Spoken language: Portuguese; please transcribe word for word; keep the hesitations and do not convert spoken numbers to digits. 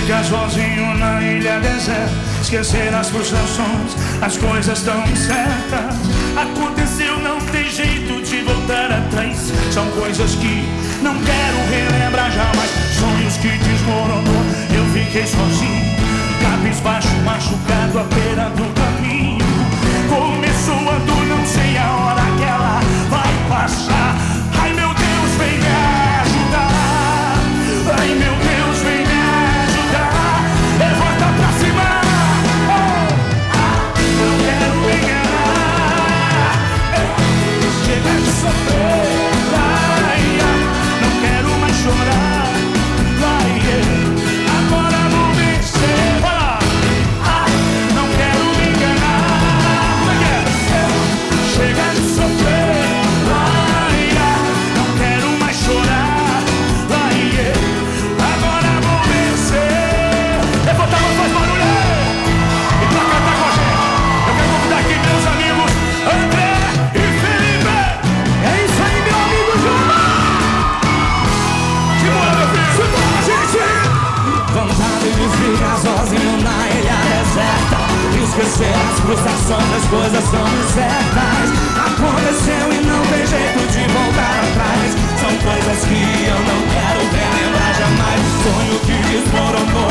Ficar sozinho na ilha deserta, esquecer as frustrações, as coisas tão certas. Aconteceu, não tem jeito de voltar atrás. São coisas que não quero relembrar jamais. Sonhos que desmoronou, eu fiquei sozinho, cabisbaixo, machucado à beira do caminho. Começou a dor, não sei a hora que ela vai passar. Ai meu Deus, vem me ajudar. Ai meu Deus, vem me ajudar. Levanta pra cima. Oh! Não quero me enganar. Chega de sofrer. Ai, ai. Não quero mais chorar. Ai, agora vou vencer. Ai, não quero me enganar. Chega de sofrer. Ai, ai. Não quero mais chorar. Ai, agora vou vencer. Levanta a mão, faz barulho. E pra cantar com a gente, eu quero convidar aqui meus amigos André e Felipe. É isso aí, meu amigo Júnior. Segura, meu filho. Segura, gente. Vontade de ficar sozinho na ilha deserta, esquecer as frustrações, as coisas tão certas. Aconteceu e não tem jeito de voltar atrás. São coisas que eu não quero relembrar jamais. Sonho que desmoronou,